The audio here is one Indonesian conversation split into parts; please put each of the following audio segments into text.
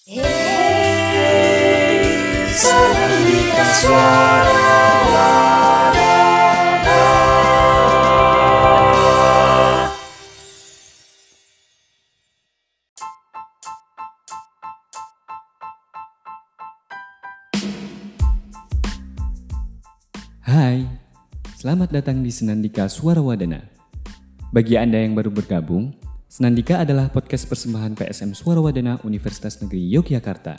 Hey, Senandika Suara Wadana. Hai, selamat datang di Senandika Suara Wadana. Bagi Anda yang baru bergabung, Senandika adalah podcast persembahan PSM Suara Wadana Universitas Negeri Yogyakarta.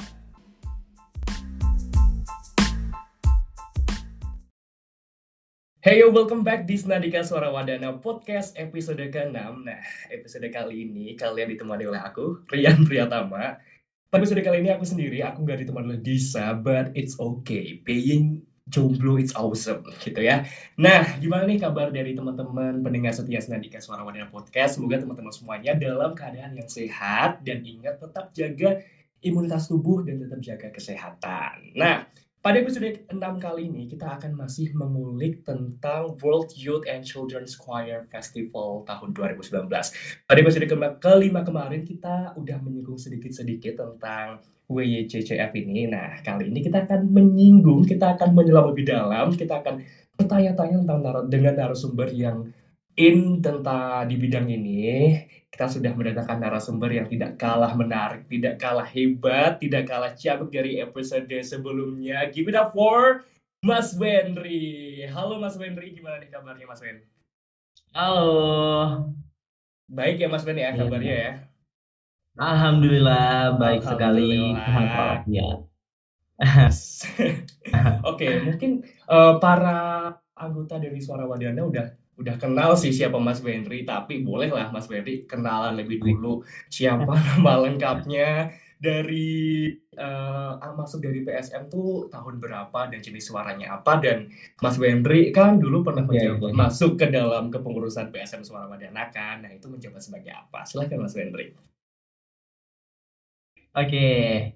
Hey yo, welcome back di Senandika Suara Wadana Podcast episode ke-6. Nah, episode kali ini kalian ditemani oleh aku, Rian Priyatama. Pada episode kali ini aku sendiri, aku gak ditemani oleh Disa, but it's okay. Being jomblo it's awesome, gitu ya. Nah, gimana nih kabar dari teman-teman pendengar setia Senandika Suara Wadana Podcast? Semoga teman-teman semuanya dalam keadaan yang sehat dan ingat tetap jaga imunitas tubuh dan tetap jaga kesehatan. Nah, pada episode 6 kali ini kita akan masih mengulik tentang World Youth and Children's Choir Festival tahun 2019. Pada episode kelima kemarin kita udah menyinggung sedikit-sedikit tentang WYCCF ini. Nah, kali ini kita akan menyinggung, kita akan menyelam lebih dalam, kita akan bertanya-tanya dengan narasumber yang tentang di bidang ini. Kita sudah mendatangkan narasumber yang tidak kalah menarik, tidak kalah hebat, tidak kalah cabut dari episode sebelumnya. Give it up for Mas Wendry. Halo Mas Wendry, gimana nih kabarnya Mas Wen? Halo, Baik ya Mas Wen ya kabarnya ya? Alhamdulillah baik sekali, sehat Alhamdulillah. walafiat. Yes. Oke, mungkin para anggota dari Suara Wadana udah kenal sih siapa Mas Wendry, tapi bolehlah Mas Wendry kenalan lebih dulu siapa nama lengkapnya dari masuk dari PSM tuh tahun berapa dan jenis suaranya apa, dan Mas Wendry kan dulu pernah menjabat Oke. masuk ke dalam kepengurusan PSM Suara Wadana kan, nah itu menjabat sebagai apa? Silakan Mas Wendry. Oke,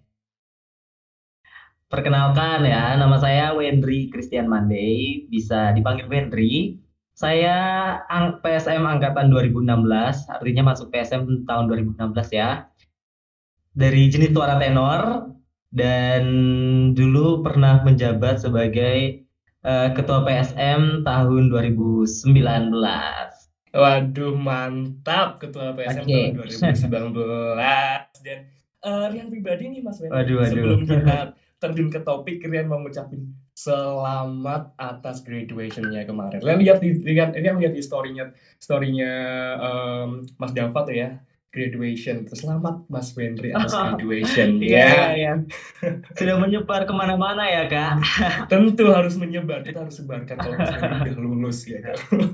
perkenalkan ya, nama saya Wendry Christian Mandey, bisa dipanggil Wendry. Saya PSM angkatan 2016, artinya masuk PSM tahun 2016 ya. Dari jenis suara tenor, dan dulu pernah menjabat sebagai Ketua PSM tahun 2019. Waduh, mantap Ketua PSM tahun Oke. 2019. Dan Rian pribadi nih Mas Wendry, Waduh. sebelum kita terjun ke topik, Rian mau ngucapin selamat atas graduation-nya kemarin. Rian lihat di story-nya Mas Dava tuh ya, graduation. Selamat Mas Wendry atas graduation ya. Iya. Sudah menyebar kemana-mana ya, Kak. Tentu harus menyebar, kita harus sebarkan kalau Mas Wendry udah lulus ya.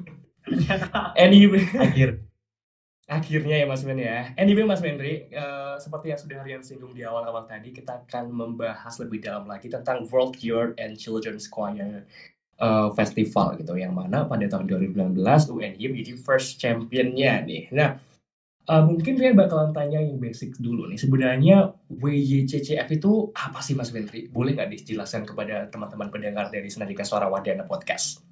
Anyway, akhirnya ya Mas Wen ya. Anyway Mas Wendry, seperti yang sudah Rian singgung di awal-awal tadi, kita akan membahas lebih dalam lagi tentang World Youth and Children's Choir Festival gitu, yang mana pada tahun 2019 UNY menjadi first championnya nih. Nah, mungkin Rian bakalan tanya yang basic dulu nih. Sebenarnya WYCCF itu apa sih Mas Wendry? Boleh nggak dijelaskan kepada teman-teman pendengar dari Senandika Suara Wadana Podcast?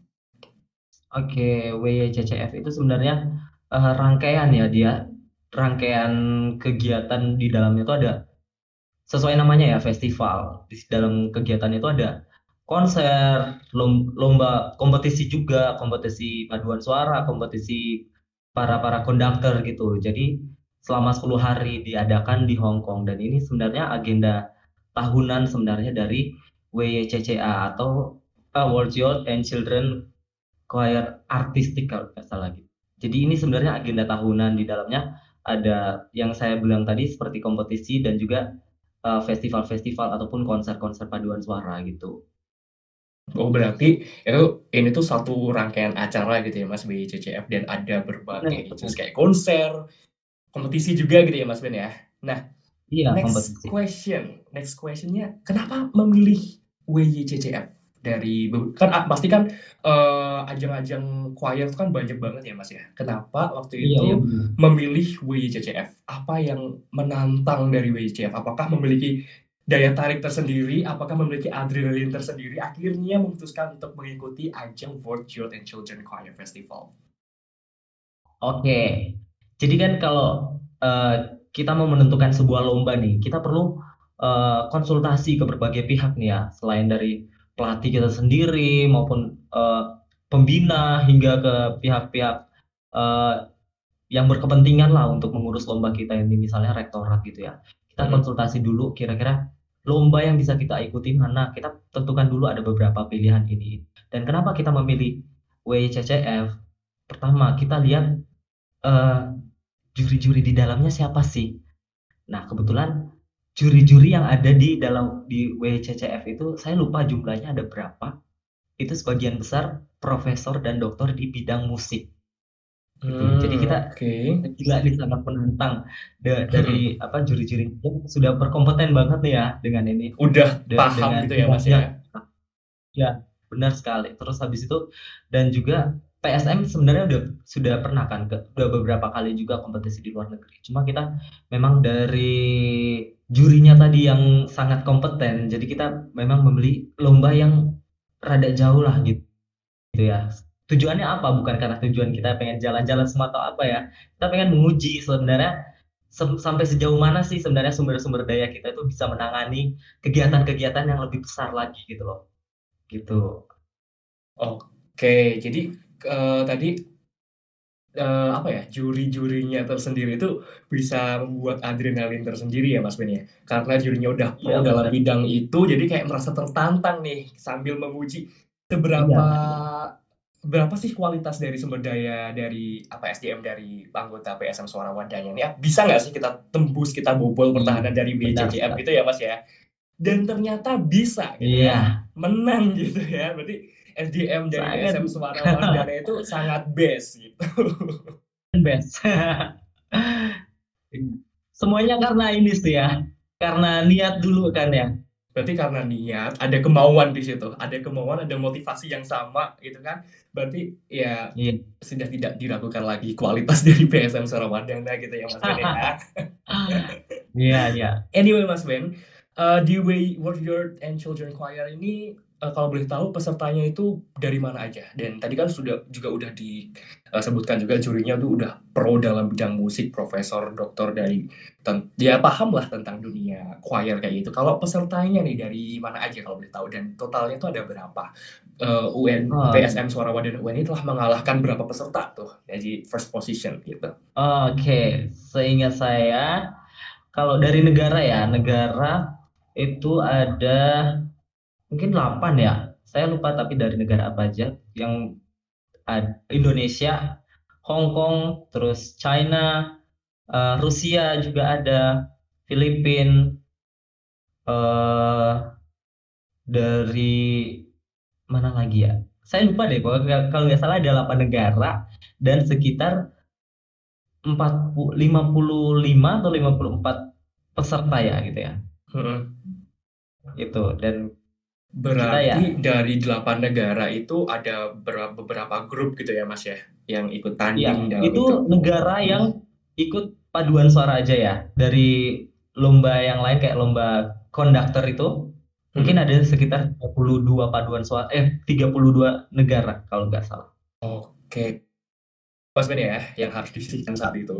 Oke, WYCCF itu sebenarnya rangkaian ya, dia rangkaian kegiatan. Di dalamnya itu ada, sesuai namanya ya, festival. Di dalam kegiatan itu ada konser, lomba, kompetisi juga, kompetisi paduan suara, kompetisi para konduktor gitu. Jadi selama 10 hari diadakan di Hong Kong, dan ini sebenarnya agenda tahunan sebenarnya dari WYCCA atau World Youth and Children Choir Artistik kalau nggak salah gitu. Jadi ini sebenarnya agenda tahunan. Di dalamnya ada yang saya bilang tadi seperti kompetisi dan juga festival-festival ataupun konser-konser paduan suara gitu. Oh, berarti ini tuh satu rangkaian acara gitu ya Mas WYCCF, dan ada berbagai jenis kayak konser, kompetisi juga gitu ya Mas Ben ya. Nah, Iya, next kompetisi. questionnya, kenapa memilih WYCCF? Kan pasti kan ajang-ajang choir itu kan banyak banget ya Mas ya. Kenapa waktu Iya, itu benar. memilih WYCCF? Apa yang menantang dari WYCCF? Apakah memiliki daya tarik tersendiri? Apakah memiliki adrenalin tersendiri? Akhirnya memutuskan untuk mengikuti ajang World Youth and Children Choir Festival. Oke. Jadi kan kalau kita mau menentukan sebuah lomba nih, kita perlu konsultasi ke berbagai pihak nih ya, selain dari pelatih kita sendiri maupun pembina hingga ke pihak-pihak eh, yang berkepentingan lah untuk mengurus lomba kita ini, misalnya rektorat gitu ya. Kita Mm-mm. konsultasi dulu kira-kira lomba yang bisa kita ikuti mana. Kita tentukan dulu ada beberapa pilihan ini. Dan kenapa kita memilih WICCF? Pertama, kita lihat eh, juri-juri di dalamnya siapa sih. Nah, kebetulan juri-juri yang ada di WCCF itu saya lupa jumlahnya ada berapa. Itu sebagian besar profesor dan doktor di bidang musik gitu. Jadi kita Oke. gila nih sangat menantang dari apa juri-juri yang sudah berkompeten banget nih ya dengan ini Udah paham dengan gitu ya Mas bidangnya. ya. Ya, benar sekali. Terus habis itu dan juga PSM sebenarnya sudah pernah kan udah beberapa kali juga kompetisi di luar negeri. Cuma kita memang dari jurinya tadi yang sangat kompeten, jadi kita memang membeli lomba yang rada jauh lah gitu ya. Tujuannya apa? Bukan karena tujuan kita pengen jalan-jalan semata atau apa ya. Kita pengen menguji sebenarnya sampai sejauh mana sih sebenarnya sumber-sumber daya kita itu bisa menangani kegiatan-kegiatan yang lebih besar lagi gitu loh. Gitu. Oke, jadi tadi apa ya, juri-jurinya tersendiri itu bisa membuat adrenalin tersendiri ya Mas Ben ya. Karena jurinya udah Iya pro dalam benar. bidang itu, jadi kayak merasa tertantang nih sambil menguji seberapa Iya. berapa sih kualitas dari sumber daya dari apa SDM dari anggota PSM Suara Wadahnya nih ya. Bisa nggak sih kita tembus, kita bobol pertahanan dari Benar BCCF sekali. gitu ya Mas ya. Dan ternyata bisa gitu ya. Iya, Menang gitu ya. Berarti SDM dari sangat PSM Suara Wadahnya itu sangat best gitu. best. Semuanya karena ini sih ya. Karena niat dulu kan ya. Berarti karena niat, ada kemauan di situ, ada kemauan, ada motivasi yang sama gitu kan. Berarti ya Iya. sudah tidak diragukan lagi kualitas dari PSM Surawadana gitu ya Mas Ben ya. Iya, iya. Anyway Mas Ben, di Way Warrior and Children Choir ini kalau boleh tahu pesertanya itu dari mana aja? Dan tadi kan juga udah disebutkan juga jurinya tuh udah pro dalam bidang musik, profesor, doktor dari dia paham lah tentang dunia choir kayak gitu. Kalau pesertanya nih dari mana aja kalau boleh tahu dan totalnya tuh ada berapa? Oh, PSM Suara Wadana UN ini telah mengalahkan berapa peserta tuh jadi first position gitu. oke. Seingat saya, kalau dari negara ya, negara itu ada mungkin 8 ya. Saya lupa tapi dari negara apa aja. Yang Indonesia, Hong Kong, terus China, Rusia juga ada, Filipina, eh dari mana lagi ya? Saya lupa deh, kalau nggak salah ada 8 negara dan sekitar 55 atau 54 peserta ya gitu ya. Hmm. Itu dan kita ya, Berarti dari 8 negara itu ada beberapa grup gitu ya Mas ya, yang ikut tanding iya, dalam itu itu. negara yang ikut paduan suara aja ya. Dari lomba yang lain kayak lomba konduktor itu mungkin Hmm. ada sekitar 32 paduan suara 32 negara kalau nggak salah. Oke, Mas Ben ya, yang harus disisihkan saat itu.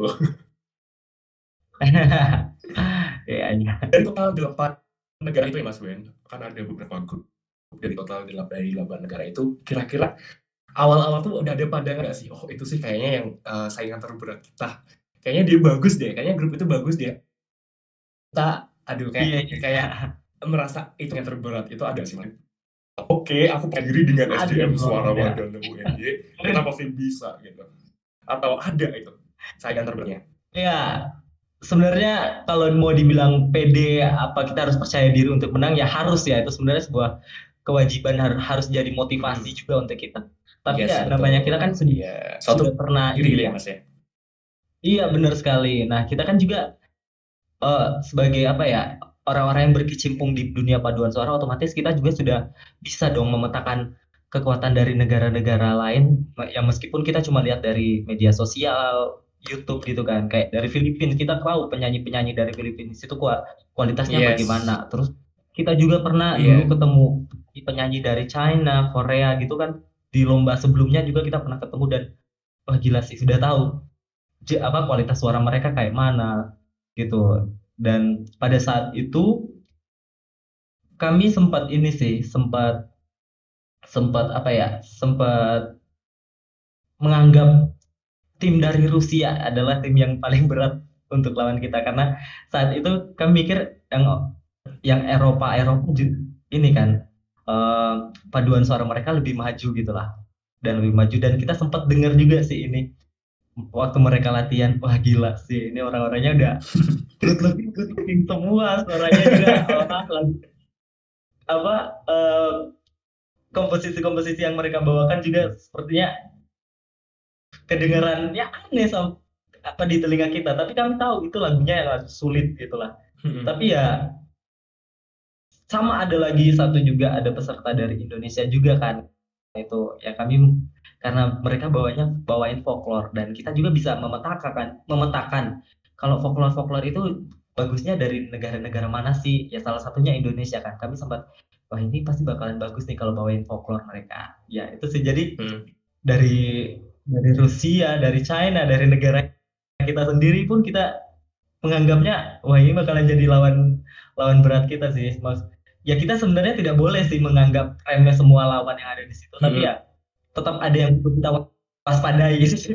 Iya, iya. Dari total 8 negara itu ya Mas Ben, kan ada beberapa grup dari total 8 negara itu, kira-kira awal-awal tuh udah ada pandangan nggak sih? Oh itu sih kayaknya yang saingan terberat kita. Kayaknya dia bagus deh, kayaknya grup itu bagus deh. Kita, aduh Iya, kayak iya. kayak merasa itu yang terberat itu ada sih Mas. Oke, aku percaya diri dengan Ada SDM dong, Suara ada. Wadana UNY, kita pasti bisa gitu. Atau ada itu saingan terberatnya. Ya, sebenarnya kalau mau dibilang pede apa kita harus percaya diri untuk menang ya harus ya, itu sebenarnya sebuah kewajiban harus jadi motivasi juga untuk kita. Tapi Yes, ya betul. namanya kita kan Iya, suatu sudah pernah diri gitu ini ya ya. Mas ya. Iya benar sekali. Nah kita kan juga sebagai apa ya orang-orang yang berkecimpung di dunia paduan suara, otomatis kita juga sudah bisa dong memetakan kekuatan dari negara-negara lain yang meskipun kita cuma lihat dari media sosial, YouTube gitu kan, kayak dari Filipina kita tahu penyanyi-penyanyi dari Filipina itu kualitasnya Yes. bagaimana. Terus kita juga pernah dulu Iya. ketemu penyanyi dari China, Korea gitu kan, di lomba sebelumnya juga kita pernah ketemu dan wah gila sih sudah tahu apa kualitas suara mereka kayak mana gitu. Dan pada saat itu kami sempat ini sih, sempat sempat apa ya, sempat menganggap tim dari Rusia adalah tim yang paling berat untuk lawan kita, karena saat itu kami mikir yang Eropa ini kan, eh, paduan suara mereka lebih maju gitulah, dan lebih maju, dan kita sempat dengar juga sih ini waktu mereka latihan, wah gila sih ini orang-orangnya udah good looking semua, suaranya juga apa eh, komposisi-komposisi yang mereka bawakan juga sepertinya kedengarannya aneh apa di telinga kita, tapi kami tahu itu lagunya yang agak sulit gitulah. Tapi ya sama, ada lagi satu juga, ada peserta dari Indonesia juga kan, itu ya kami, karena mereka bawain folklore, dan kita juga bisa memetakan kalau folklore itu bagusnya dari negara-negara mana sih, ya salah satunya Indonesia kan. Kami sempat, wah ini pasti bakalan bagus nih kalau bawain folklore mereka, ya itu sih. Jadi dari Rusia, dari China, dari negara kita sendiri pun kita menganggapnya, wah ini bakalan jadi lawan lawan berat kita sih, Mas. Ya kita sebenarnya tidak boleh sih menganggap remeh semua lawan yang ada di situ, tapi ya tetap ada yang perlu kita waspadai di situ.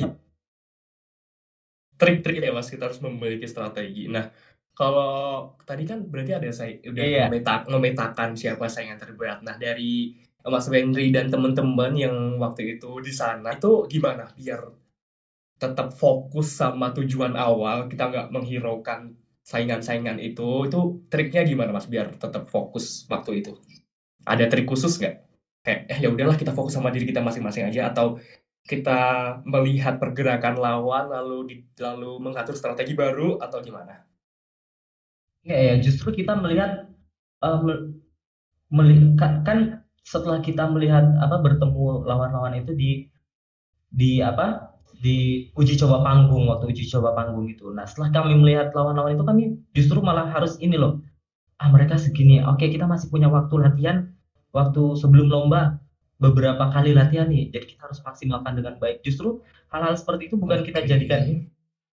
Trik-trik ya Mas, kita harus memiliki strategi. Nah, kalau tadi kan berarti ada saya udah Iya. memetakan siapa saingan terberat. Nah, dari Mas Wendri dan teman-teman yang waktu itu di sana, itu gimana biar tetap fokus sama tujuan awal, kita nggak menghiraukan saingan-saingan itu triknya gimana Mas biar tetap fokus waktu itu? Ada trik khusus nggak? Kayak ya udahlah kita fokus sama diri kita masing-masing aja, atau kita melihat pergerakan lawan lalu mengatur strategi baru, atau gimana? Ya, justru kita melihat kan setelah kita melihat bertemu lawan-lawan itu di uji coba panggung, waktu uji coba panggung itu. Nah, setelah kami melihat lawan-lawan itu, kami justru malah harus ini loh. Mereka segini. Oke, kita masih punya waktu latihan, waktu sebelum lomba beberapa kali latihan nih. Jadi kita harus maksimalkan dengan baik. Justru hal-hal seperti itu bukan kita jadikan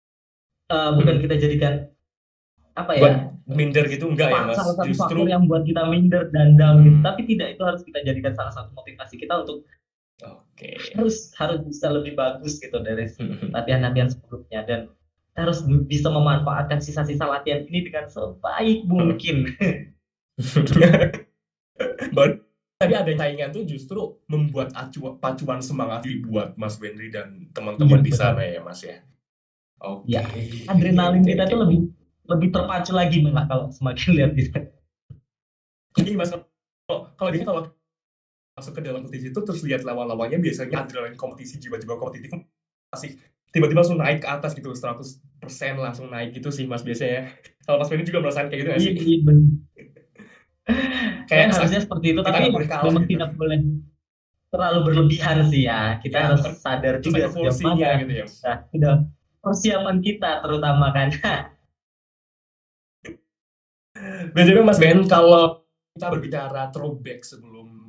apa ya? Buat minder gitu enggak ya Mas? Salah satu Justru faktor yang buat kita minder dan down gitu. Tapi tidak, itu harus kita jadikan salah satu motivasi kita untuk harus bisa lebih bagus gitu dari latihan-latihan sebelumnya, dan kita harus bisa memanfaatkan sisa-sisa latihan ini dengan sebaik mungkin. Tadi ada saingan tuh justru membuat pacuan semangat buat Mas Wendri dan teman-teman di sana ya Mas ya. Oke. Ya, adrenalin kita tuh lebih terpacu lagi malah kalau semakin lihat gitu. Jadi Mas, kalau masuk ke dalam kompetisi itu terus lihat lawan-lawannya, biasanya adrenalin kompetisi, jiwa-jiwa kompetitif masih tiba-tiba langsung naik ke atas gitu, 100% langsung naik gitu sih Mas biasanya. Kalau Mas Wendri juga merasakan kayak gitu nggak sih? Iya, benar. Kayak harusnya seperti itu, tapi memang gitu. tidak boleh terlalu berlebihan sih ya. Kita harus sadar juga sejauh mana gitu ya. Nah, persiapan kita terutama kan. Biasanya Mas Ben, kalau kita berbicara throwback sebelum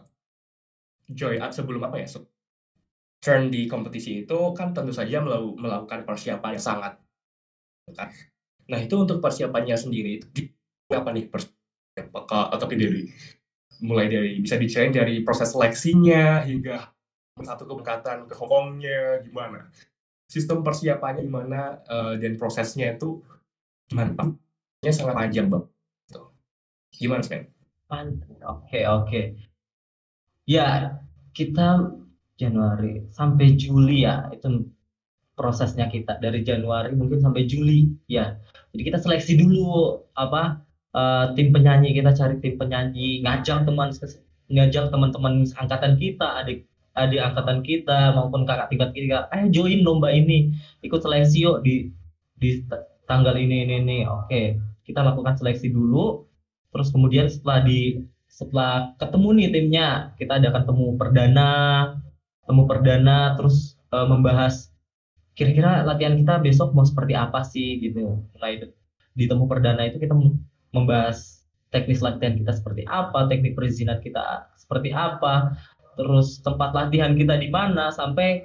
turn di kompetisi itu kan tentu saja melakukan persiapan yang sangat kan. Nah itu untuk persiapannya sendiri itu apa nih atau mulai dari bisa diceritain dari proses seleksinya hingga satu keberangkatan ke Hongkongnya, gimana sistem persiapannya, gimana dan prosesnya itu gimana? Sangat panjang banget. Gimana Sven? Oke. Ya, kita Januari sampai Juli ya, itu prosesnya kita dari Januari mungkin sampai Juli ya. Jadi kita seleksi dulu tim penyanyi, kita cari tim penyanyi, ngajak teman-teman angkatan kita, adik angkatan kita maupun kakak tingkat kita, ayo join lomba ini, ikut seleksi yuk di tanggal ini. Oke, kita lakukan seleksi dulu, terus kemudian setelah ketemu nih timnya, kita adakan temu perdana, terus membahas kira-kira latihan kita besok mau seperti apa sih gitu. Mulai di temu perdana itu kita membahas teknis latihan kita seperti apa, teknik perizinan kita seperti apa, terus tempat latihan kita di mana, sampai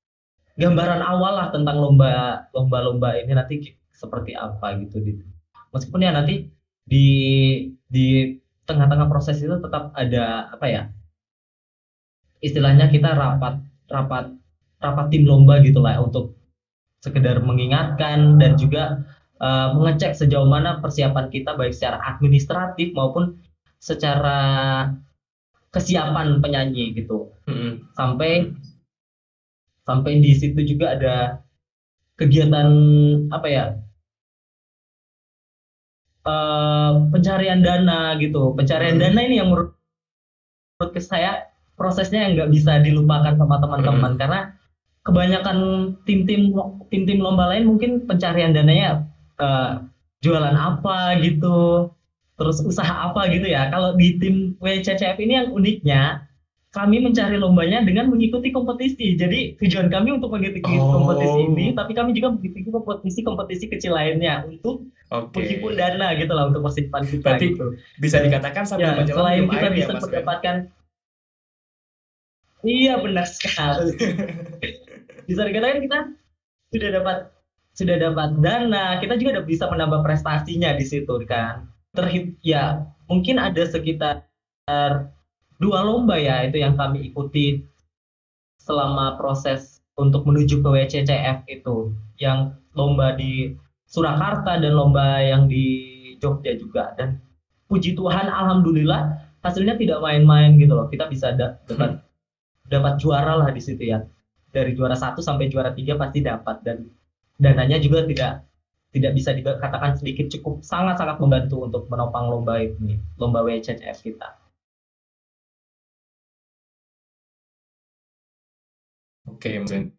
gambaran awal lah tentang lomba ini nanti seperti apa gitu. Meskipun ya nanti di tengah-tengah proses itu tetap ada apa ya, istilahnya kita rapat rapat rapat tim lomba gitu lah untuk sekedar mengingatkan dan juga mengecek sejauh mana persiapan kita baik secara administratif maupun secara kesiapan penyanyi gitu. Sampai sampai di situ juga ada kegiatan apa ya, pencarian dana gitu. Pencarian dana ini yang menurut saya prosesnya yang nggak bisa dilupakan sama teman-teman karena kebanyakan tim-tim lomba lain mungkin pencarian dananya jualan apa gitu, terus usaha apa gitu ya. Kalau di tim WCCF ini yang uniknya, kami mencari lombanya dengan mengikuti kompetisi. Jadi tujuan kami untuk mengikuti kompetisi ini, tapi kami juga mengikuti kompetisi kecil lainnya untuk menghimpun dana gitu lah untuk persiapan kita. Berarti gitu. bisa dikatakan sambil Ya, menjelang selain minum kita air ya bisa Mas Ben? mendapatkan, iya benar sekali. Bisa dikatakan kita sudah dapat dana, kita juga udah bisa menambah prestasinya di situ kan. Ya mungkin ada sekitar 2 lomba ya itu yang kami ikuti selama proses untuk menuju ke WCCF itu, yang lomba di Surakarta dan lomba yang di Jogja juga. Dan puji Tuhan alhamdulillah hasilnya tidak main-main gitu loh. Kita bisa dapat juara lah di situ ya. Dari juara 1 sampai juara 3 pasti dapat, dan dananya juga tidak bisa dikatakan sedikit, cukup sangat-sangat membantu untuk menopang lomba ini, lomba WCCF kita. Oke, Mas Ben.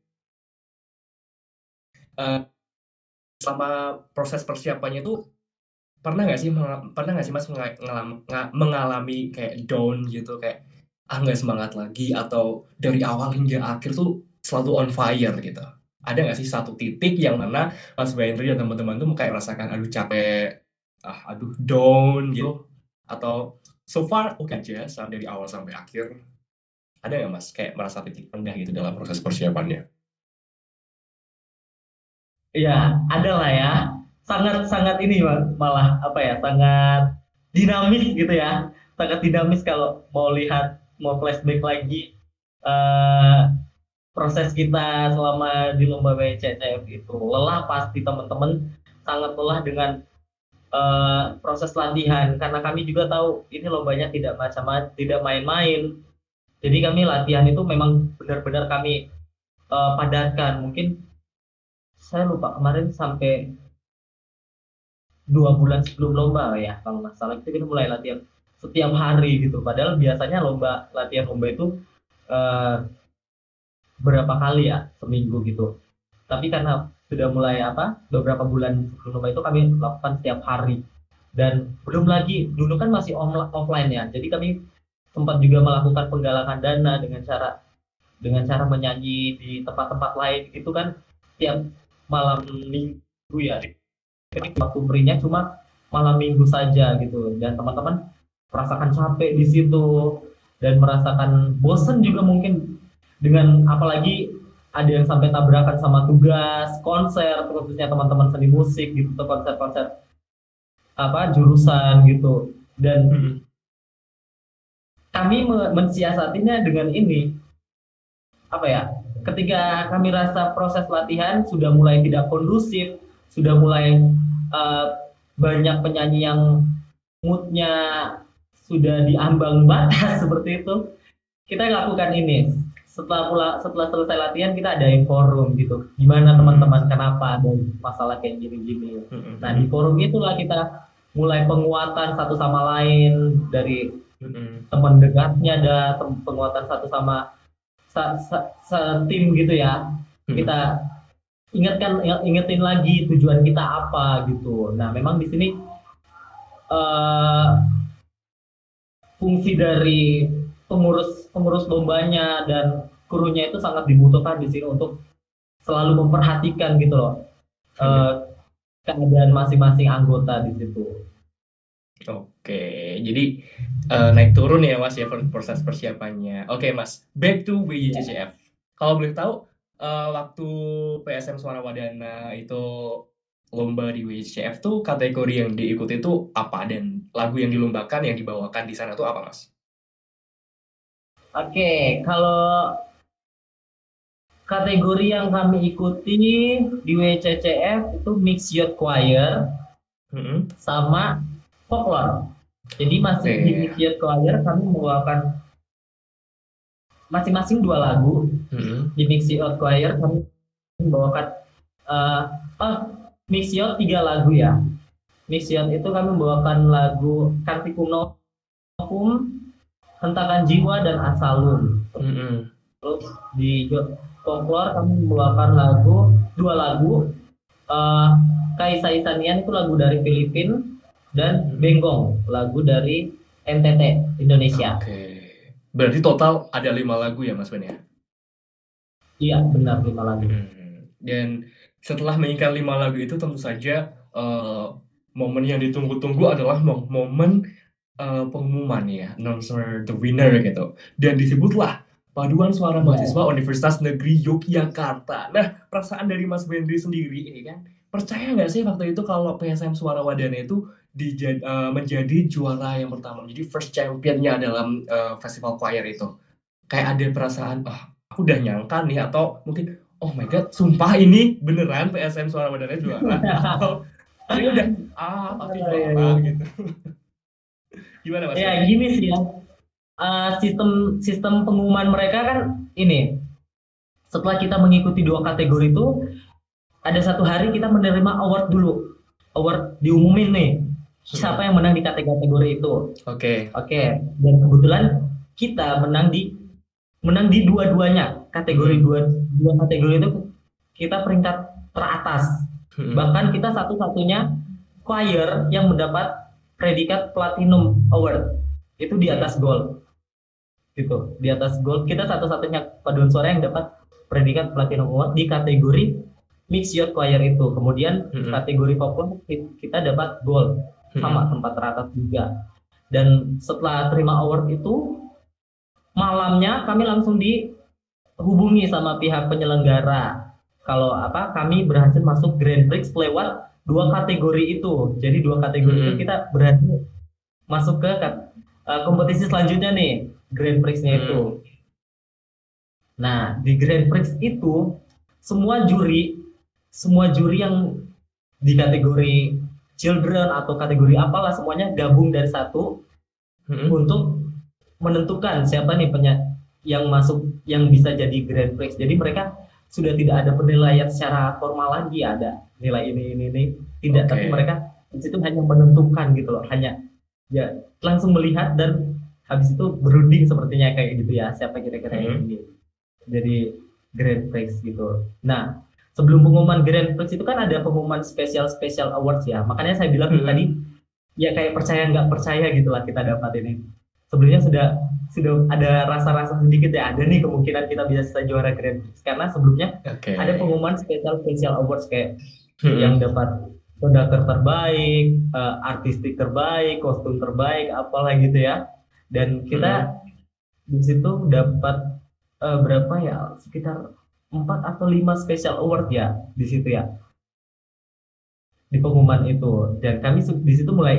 Selama proses persiapannya tuh pernah nggak sih Mas mengalami kayak down gitu, kayak nggak semangat lagi, atau dari awal hingga akhir tuh selalu on fire gitu? Ada nggak sih satu titik yang mana Mas Henry dan teman-teman tuh kayak merasakan aduh capek, aduh down gitu, atau so far oke aja dari awal sampai akhir? Ada nggak Mas kayak merasa titik rendah gitu dalam proses persiapannya? Ya, ada lah ya. Sangat-sangat ini malah apa ya, sangat dinamis gitu ya. Sangat dinamis kalau mau flashback lagi proses kita selama di lomba WCCF itu. Lelah pasti teman-teman, sangat lelah dengan proses latihan karena kami juga tahu ini lombanya tidak main-main. Jadi kami latihan itu memang benar-benar kami padatkan. Mungkin saya lupa kemarin sampai 2 bulan sebelum lomba ya kalau nggak salah itu kita mulai latihan setiap hari gitu. Padahal biasanya latihan lomba itu berapa kali ya seminggu gitu. Tapi karena sudah mulai beberapa bulan sebelum lomba itu kami lakukan setiap hari. Dan belum lagi dulu kan masih offline ya. Jadi kami sempat juga melakukan penggalangan dana dengan cara menyanyi di tempat-tempat lain itu kan tiap malam minggu ya. Jadi waktu free-nya cuma malam minggu saja gitu, dan teman-teman merasakan capek di situ dan merasakan bosen juga mungkin, dengan apalagi ada yang sampai tabrakan sama tugas konser, khususnya teman-teman seni musik gitu, konser-konser jurusan gitu. Dan kami mensiasatinya dengan ini ketika kami rasa proses latihan sudah mulai tidak kondusif, sudah mulai banyak penyanyi yang moodnya sudah diambang batas seperti itu, kita lakukan ini. Setelah selesai latihan kita ada forum gitu, gimana teman-teman, kenapa ada masalah kayak gini-gini. Nah di forum itulah kita mulai penguatan satu sama lain, dari teman dekatnya, ada penguatan satu sama tim gitu ya. Kita ingetin lagi tujuan kita apa gitu. Nah memang di sini fungsi dari pengurus lombanya dan krunya itu sangat dibutuhkan di sini untuk selalu memperhatikan gitu loh keadaan masing-masing anggota di situ. Oke, jadi naik turun ya Mas ya proses persiapannya. Oke Mas, back to WCCF. Kalau boleh tahu waktu PSM Swara Wadana itu lomba di WCF tuh kategori yang diikuti itu apa dan lagu yang dilombakan yang dibawakan di sana tuh apa, Mas? Oke, kalau kategori yang kami ikuti di WCCF itu Mixed Youth Choir Mm-mm. sama folklore. Jadi masih di Oke. Mixed Youth Choir kami membawakan masing-masing 2 lagu. Mm-mm. Di Mixed Youth Choir kami membawakan eh Mixed Youth 3 lagu ya. Mixed Youth itu kami membawakan lagu Kartikum Novum, Hentakan Jiwa dan Asalum. Mm-mm. Terus di folklore kami membawakan lagu 2 lagu. Kaisa Isanian itu lagu dari Filipina dan Benggong lagu dari NTT Indonesia. Oke. Berarti total ada 5 lagu ya, Mas Ben ya? Iya benar 5 lagu. Dan setelah menyanyikan 5 lagu itu tentu saja momen yang ditunggu-tunggu adalah momen pengumuman ya, announcer the winner gitu. Dan disebutlah Paduan Suara Mahasiswa Universitas Negeri Yogyakarta. Nah, perasaan dari Mas Bendri sendiri ini kan, percaya nggak sih waktu itu kalau PSM Suara Wadana itu menjadi juara yang pertama, menjadi first championnya dalam festival choir itu? Kayak ada perasaan, aku udah nyangka nih, atau mungkin oh my god, sumpah ini beneran PSM Suara Wadana juara, atau ini udah pasti juara gitu. Gimana Mas? Ya gini sih ya, sistem pengumuman mereka kan ini, setelah kita mengikuti 2 kategori itu ada 1 hari kita menerima award dulu, award diumumin nih siapa yang menang di kategori itu. Oke. Dan kebetulan kita menang di dua-duanya kategori, dua kategori itu kita peringkat teratas. Bahkan kita satu-satunya choir yang mendapat predikat Platinum Award itu di atas gold gitu. Di atas gold kita satu-satunya paduan suara yang dapat predikat Platinum Award di kategori Mixed Youth Choir itu. Kemudian kategori folklore kita dapat gold sama tempat teratas juga. Dan setelah terima award itu malamnya kami langsung dihubungi sama pihak penyelenggara kalau kami berhasil masuk Grand Prix lewat 2 kategori itu. Jadi 2 kategori itu kita berhasil masuk ke kompetisi selanjutnya nih, Grand Prix-nya itu. Nah, di Grand Prix itu semua juri yang di kategori children atau kategori apalah semuanya gabung dari satu untuk menentukan siapa nih yang masuk yang bisa jadi Grand Prix. Jadi mereka sudah tidak ada penilaian secara formal lagi, ada nilai ini tidak, tapi mereka di situ hanya menentukan gitu loh, hanya ya langsung melihat dan habis itu berunding sepertinya kayak gitu ya, siapa kira-kira yang ini jadi Grand Prix gitu. Nah, sebelum pengumuman Grand Prix itu kan ada pengumuman special awards ya, makanya saya bilang tadi ya kayak percaya nggak percaya gitulah kita dapat ini. Sebelumnya sudah ada rasa-rasa sedikit ya, ada nih kemungkinan kita bisa juara Grand Prix karena sebelumnya ada pengumuman special awards kayak yang dapat kondator terbaik, artistik terbaik, kostum terbaik, apalah gitu ya. Dan kita di situ dapat berapa ya, sekitar 4 atau 5 special award ya di situ ya, di pengumuman itu. Dan kami di situ mulai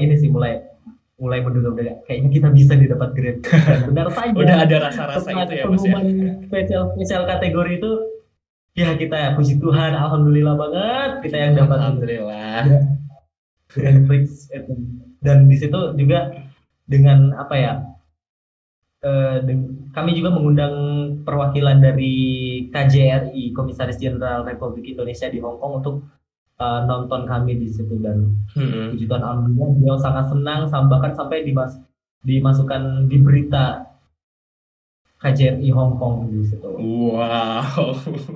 menduga kayaknya kita bisa didapat Grand Prix. Dan benar saja. Udah ada rasa-rasa itu ya Mas ya. Pengumuman spesial kategori itu ya kita puji Tuhan, alhamdulillah banget kita yang dapat. Alhamdulillah. Grand Prix itu. Dan di situ juga dengan kami juga mengundang perwakilan dari KJRI, Komisaris Jenderal Republik Indonesia di Hong Kong untuk nonton kami di situ. Dan puji Tuhan alhamdulillah beliau sangat senang, bahkan sampai dimasukkan di berita KJRI Hong Kong di situ. Wow.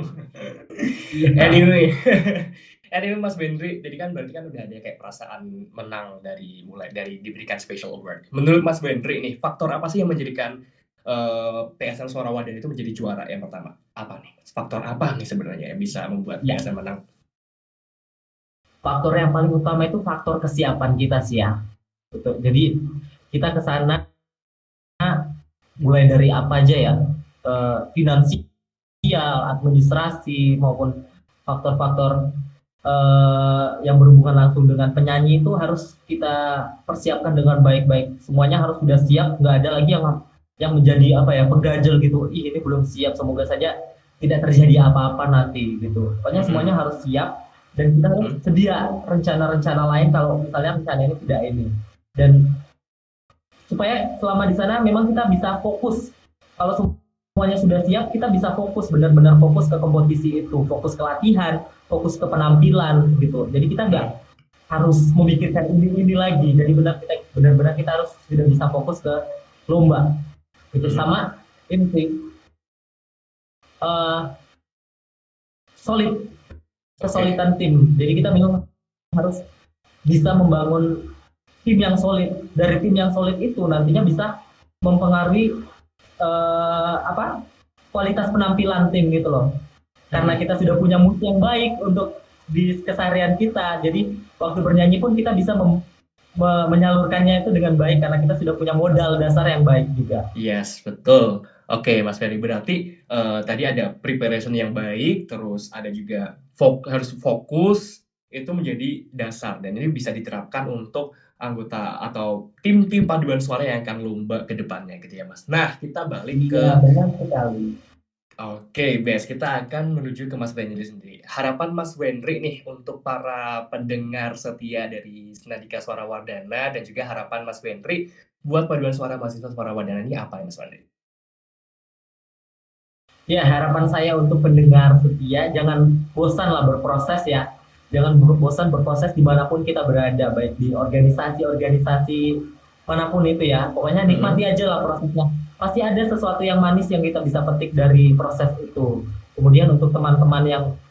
Anyway Mas Bendri, jadi kan berarti kan udah ada kayak perasaan menang mulai dari diberikan special award. Menurut Mas Bendri nih, faktor apa sih yang menjadikan PSM Suara Wadana itu menjadi juara yang pertama? Apa nih? Faktor apa nih sebenarnya yang bisa membuat PSM menang? Faktor yang paling utama itu faktor kesiapan kita sih ya. Betul. Jadi kita ke sana mulai dari apa aja ya, finansial, administrasi maupun faktor-faktor yang berhubungan langsung dengan penyanyi itu harus kita persiapkan dengan baik-baik. Semuanya harus sudah siap, nggak ada lagi yang menjadi apa ya pengganjal gitu. Ih, ini belum siap, semoga saja tidak terjadi apa-apa nanti gitu. Pokoknya semuanya harus siap dan kita harus sedia rencana-rencana lain kalau misalnya rencana ini tidak ini. Dan supaya selama di sana memang kita bisa fokus. Kalau semuanya sudah siap, kita bisa fokus, benar-benar fokus ke kompetisi itu, fokus ke latihan, fokus ke penampilan gitu. Jadi kita nggak harus memikirkan ini lagi. Jadi benar-benar kita harus sudah bisa fokus ke lomba. Itu sama ini sih solid, kesolidan tim. Jadi kita memang harus bisa membangun tim yang solid. Dari tim yang solid itu nantinya bisa mempengaruhi kualitas penampilan tim gitu loh. Karena kita sudah punya mood yang baik untuk di keseharian kita. Jadi waktu bernyanyi pun kita bisa menyalurkannya itu dengan baik karena kita sudah punya modal dasar yang baik juga. Yes, betul. Oke, Mas Ferry, berarti tadi ada preparation yang baik, terus ada juga harus fokus, itu menjadi dasar dan ini bisa diterapkan untuk anggota atau tim-tim paduan suara yang akan lomba ke depannya gitu ya, Mas. Nah, kita balik ke benar sekali. Oke, Bes, kita akan menuju ke Mas Wenry sendiri. Harapan Mas Wenry nih untuk para pendengar setia dari Senandika Suara Wardana dan juga harapan Mas Wenry buat paduan suara mahasiswa Suara Wardana ini apa ya, Mas Wenry? Ya, harapan saya untuk pendengar setia, jangan bosan lah berproses ya. Jangan bosan berproses dimanapun kita berada, baik di organisasi-organisasi manapun itu ya. Pokoknya nikmati aja lah prosesnya. Pasti ada sesuatu yang manis yang kita bisa petik dari proses itu. Kemudian untuk teman-teman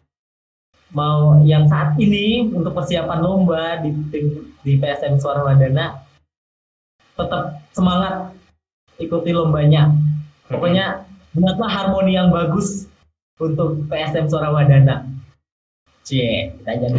yang saat ini untuk persiapan lomba di PSM Suara Wardana, tetap semangat ikuti lombanya. Pokoknya buatlah harmoni yang bagus untuk PSM Suara Wardana. Kita jadi.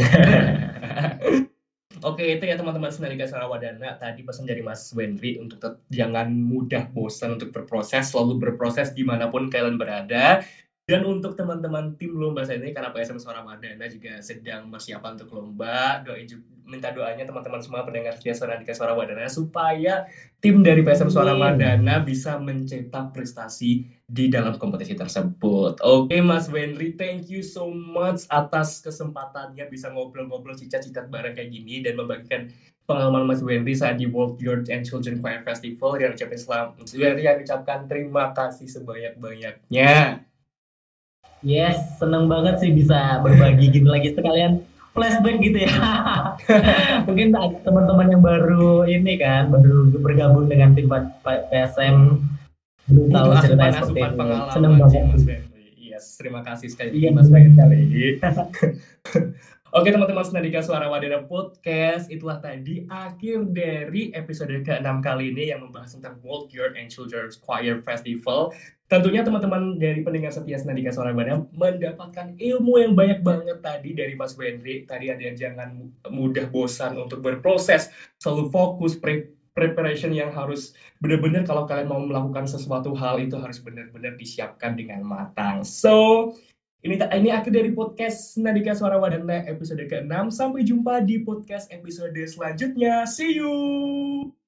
Oke, itu ya teman-teman Senandika Suara Wardana. Tadi pesan dari Mas Wenry untuk jangan mudah bosan untuk berproses, selalu berproses dimanapun kalian berada. Dan untuk teman-teman tim lomba saat ini, karena PSM Suara Wardana juga sedang persiapan untuk lomba, minta doanya teman-teman semua pendengar setia Senandika Suara Wardana supaya tim dari PSM Suara Wardana bisa mencetak prestasi di dalam kompetisi tersebut. Oke, Mas Wenry, thank you so much atas kesempatannya bisa ngobrol-ngobrol cicat-cicat bareng kayak gini dan membagikan pengalaman Mas Wenry saat di World Youth and Children Choir Festival. Yang ucapkan terima kasih sebanyak-banyaknya. Yes, seneng banget sih bisa berbagi gini lagi sekalian flashback gitu ya. Mungkin teman-teman yang baru bergabung dengan tim PSM belum tahu cerita seperti ini. Seneng banget. Yes, terima kasih sekali lagi Mas Wenry. Oke teman-teman Senandika Suara Wardana Podcast, itulah tadi akhir dari episode ke-6 kali ini yang membahas tentang World Youth and Children's Choir Festival. Tentunya teman-teman dari pendengar setia Senandika Suara Wardana mendapatkan ilmu yang banyak banget tadi dari Mas Wenry. Tadi ada yang jangan mudah bosan untuk berproses, selalu fokus, preparation yang harus benar-benar kalau kalian mau melakukan sesuatu hal itu harus benar-benar disiapkan dengan matang. So, ini akhir dari podcast Senandika Suara Wardana episode ke-6. Sampai jumpa di podcast episode selanjutnya. See you!